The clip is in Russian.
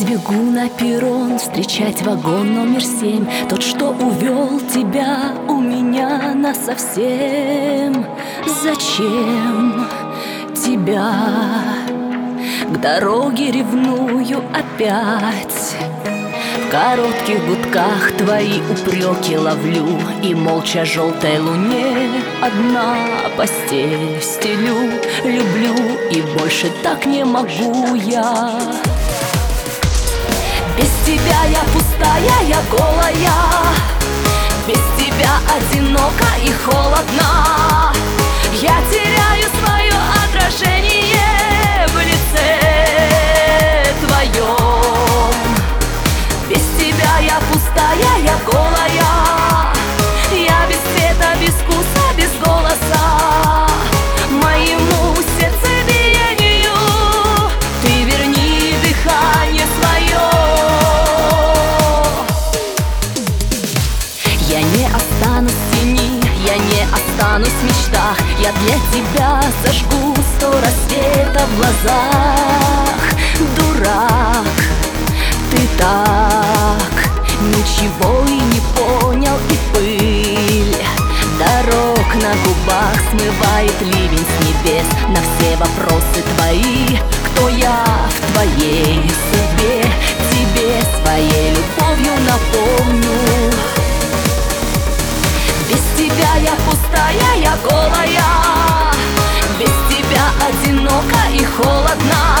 бегу на перрон встречать вагон номер 7, тот, что увел тебя у меня насовсем. Зачем тебя? К дороге ревную опять. В коротких гудках твои упреки ловлю, и молча желтой луне одна постель стелю. Люблю, и больше так не могу я. Без тебя я пустая, я голая. Без тебя одинока и холодна. Я теряю свое отражение в лице твоем. Без тебя я пустая, я голая. Я без цвета, без вкуса, без голоса. Моему сердцебиению ты верни дыхание свое. Я не останусь в тени, я не останусь в мечтах. Я для тебя зажгу 100 рассветов в глазах. Дурак, ты так ничего и не понял, и пыль дорог на губах смывает ливень с небес. На все вопросы твои, кто я в твоей судьбе, тебе своей любовью напомню. Без тебя я пустая, я голая. Без тебя одинока и холодна.